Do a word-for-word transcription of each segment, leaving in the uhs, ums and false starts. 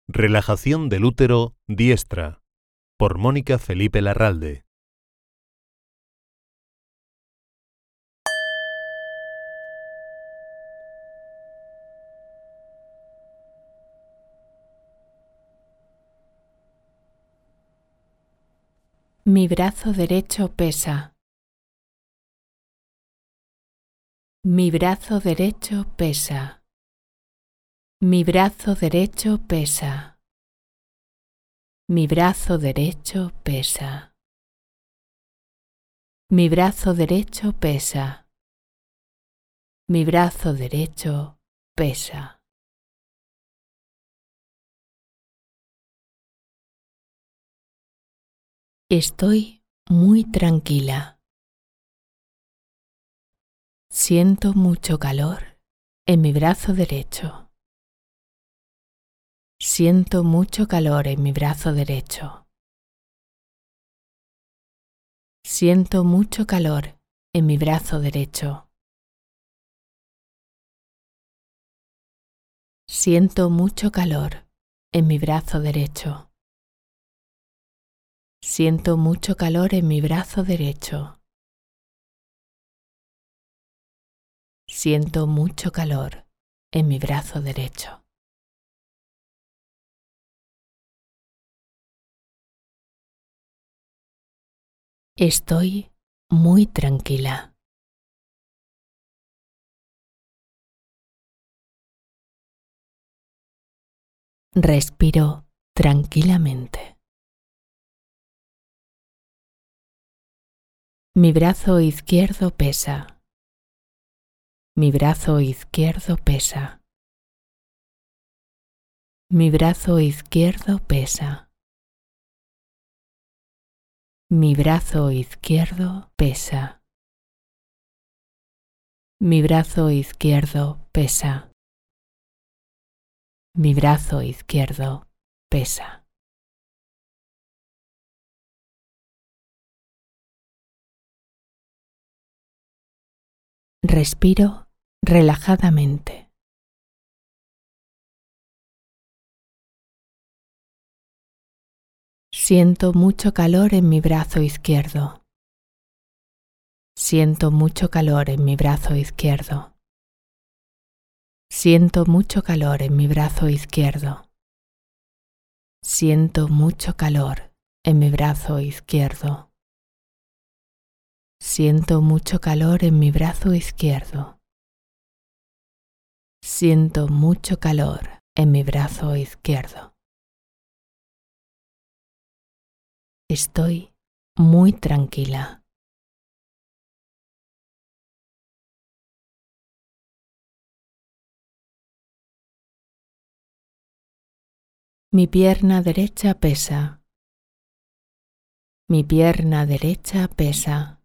Relajación del útero diestra, por Mónica Felipe Larralde. Mi brazo derecho pesa. Mi brazo derecho pesa. Mi brazo derecho pesa. Mi brazo derecho pesa. Mi brazo derecho pesa. Mi brazo derecho pesa. Estoy muy tranquila. Siento mucho calor en mi brazo derecho. Siento mucho calor en mi brazo derecho. Siento mucho calor en mi brazo derecho. Siento mucho calor en mi brazo derecho. Siento mucho calor en mi brazo derecho. Siento mucho calor en mi brazo derecho. Estoy muy tranquila. Respiro tranquilamente. Mi brazo izquierdo pesa. Mi brazo izquierdo pesa. Mi brazo izquierdo pesa. Mi brazo izquierdo pesa. Mi brazo izquierdo pesa. Mi brazo izquierdo pesa. Respiro relajadamente. Siento mucho calor en mi brazo izquierdo. Siento mucho calor en mi brazo izquierdo. Siento mucho calor en mi brazo izquierdo. Siento mucho calor en mi brazo izquierdo. Siento mucho calor en mi brazo izquierdo. Siento mucho calor en mi brazo izquierdo. Estoy muy tranquila. Mi pierna derecha pesa. Mi pierna derecha pesa.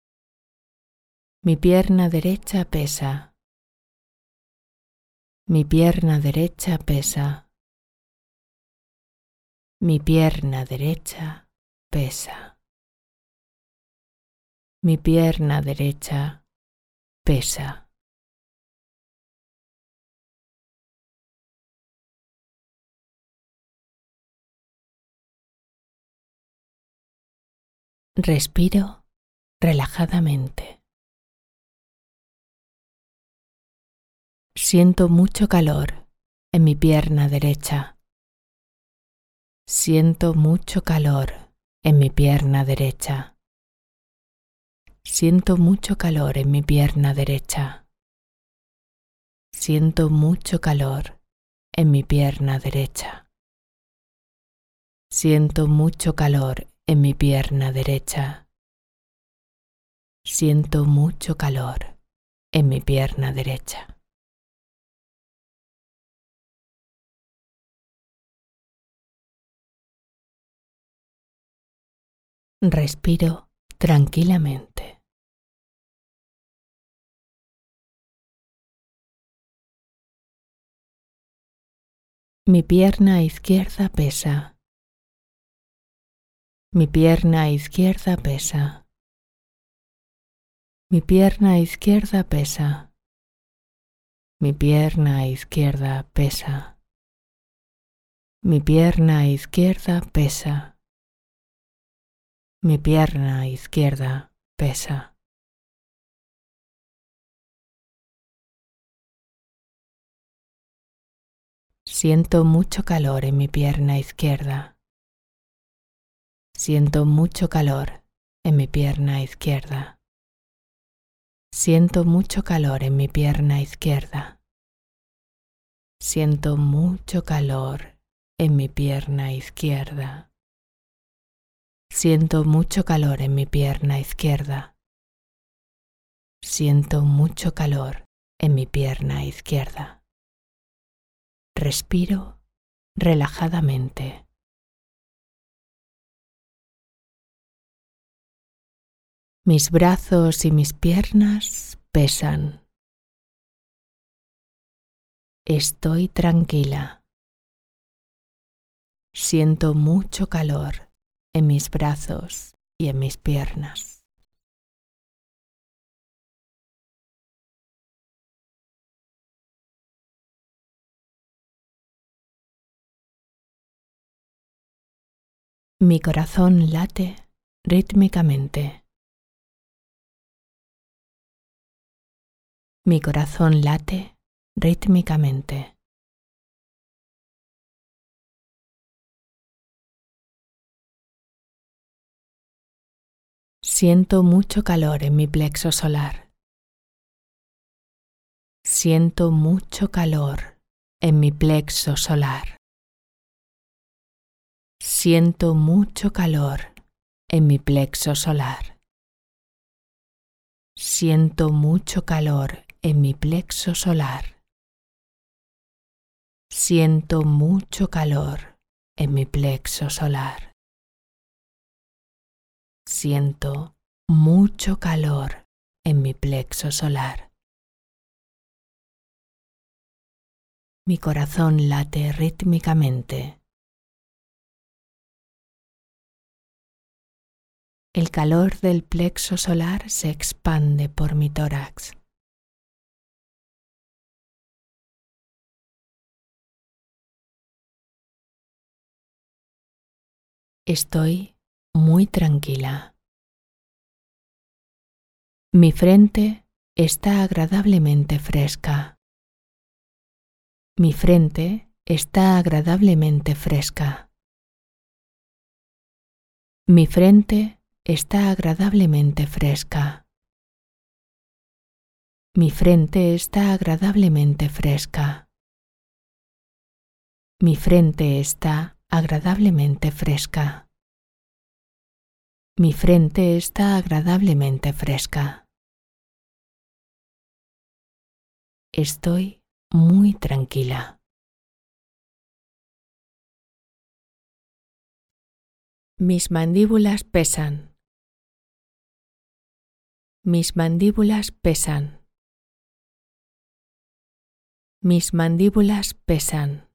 Mi pierna derecha pesa. Mi pierna derecha pesa. Mi pierna derecha pesa. Mi pierna derecha pesa. Respiro relajadamente. Siento mucho calor en mi pierna derecha. Siento mucho calor en mi pierna derecha. Siento mucho calor en mi pierna derecha. Siento mucho calor en mi pierna derecha. Siento mucho calor en mi pierna derecha. Siento mucho calor en mi pierna derecha. Respiro tranquilamente. Mi pierna izquierda pesa. Mi pierna izquierda pesa. Mi pierna izquierda pesa. Mi pierna izquierda pesa. Mi pierna izquierda pesa. Mi pierna izquierda pesa. Siento mucho calor en mi pierna izquierda. Siento mucho calor en mi pierna izquierda. Siento mucho calor en mi pierna izquierda. Siento mucho calor en mi pierna izquierda. Siento mucho calor en mi pierna izquierda. Siento mucho calor en mi pierna izquierda. Respiro relajadamente. Mis brazos y mis piernas pesan. Estoy tranquila. Siento mucho calor en mis brazos y en mis piernas. Mi corazón late rítmicamente. Mi corazón late rítmicamente. Siento mucho calor en mi plexo solar. Siento mucho calor en mi plexo solar. Siento mucho calor en mi plexo solar. Siento mucho calor en mi plexo solar. Siento mucho calor en mi plexo solar. Siento mucho calor en mi plexo solar. Mi corazón late rítmicamente. El calor del plexo solar se expande por mi tórax. Estoy muy tranquila. Mi frente está agradablemente fresca. Mi frente está agradablemente fresca. Mi frente está agradablemente fresca. Mi frente está agradablemente fresca. Mi frente está agradablemente fresca. Mi frente está agradablemente fresca. Estoy muy tranquila. Mis mandíbulas pesan. Mis mandíbulas pesan. Mis mandíbulas pesan.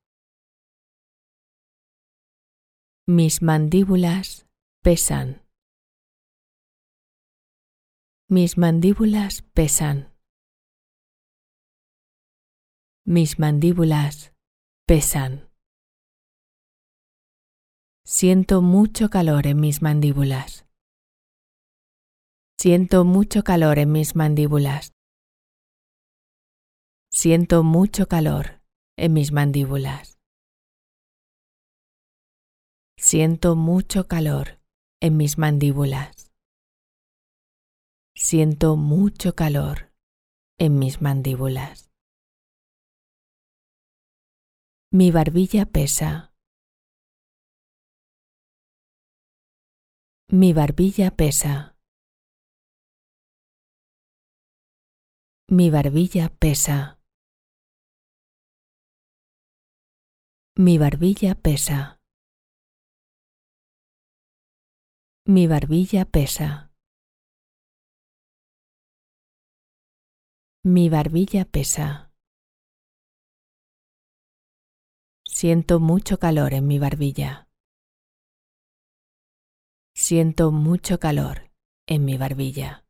Mis mandíbulas pesan. Mis mandíbulas pesan. Mis mandíbulas pesan. Siento mucho calor en mis mandíbulas. Siento mucho calor en mis mandíbulas. Siento mucho calor en mis mandíbulas. Siento mucho calor en mis mandíbulas. Siento mucho calor en mis mandíbulas. Mi barbilla pesa. Mi barbilla pesa. Mi barbilla pesa. Mi barbilla pesa. Mi barbilla pesa. Mi barbilla pesa. Siento mucho calor en mi barbilla. Siento mucho calor en mi barbilla.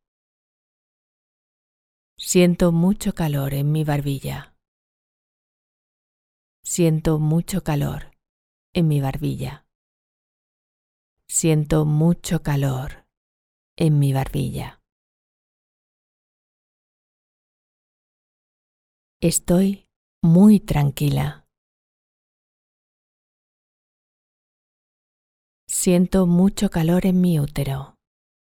Siento mucho calor en mi barbilla. Siento mucho calor en mi barbilla. Siento mucho calor en mi barbilla. Estoy muy tranquila. Siento mucho calor en mi útero.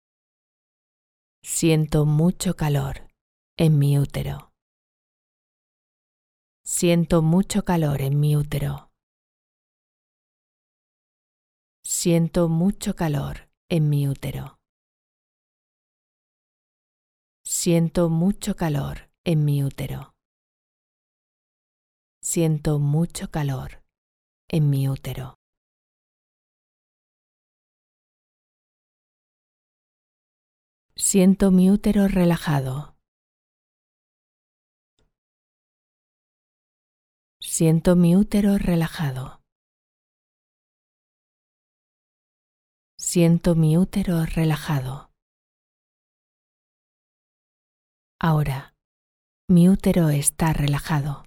Siento mucho calor en mi útero. Siento mucho calor en mi útero. Siento mucho calor en mi útero. Siento mucho calor en mi útero. Siento mucho calor en mi útero. Siento mi útero relajado. Siento mi útero relajado. Siento mi útero relajado. Ahora, mi útero está relajado.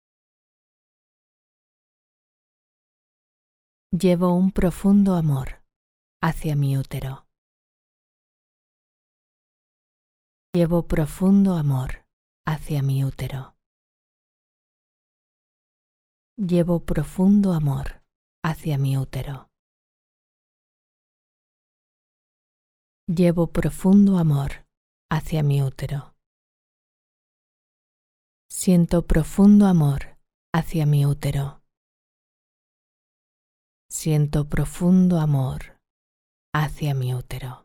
Llevo un profundo amor hacia mi útero. Llevo profundo amor hacia mi útero. Llevo profundo amor hacia mi útero. Llevo profundo amor hacia mi útero. Siento profundo amor hacia mi útero. Siento profundo amor hacia mi útero.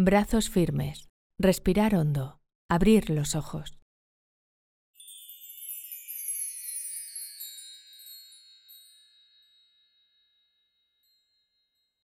Brazos firmes. Respirar hondo. Abrir los ojos.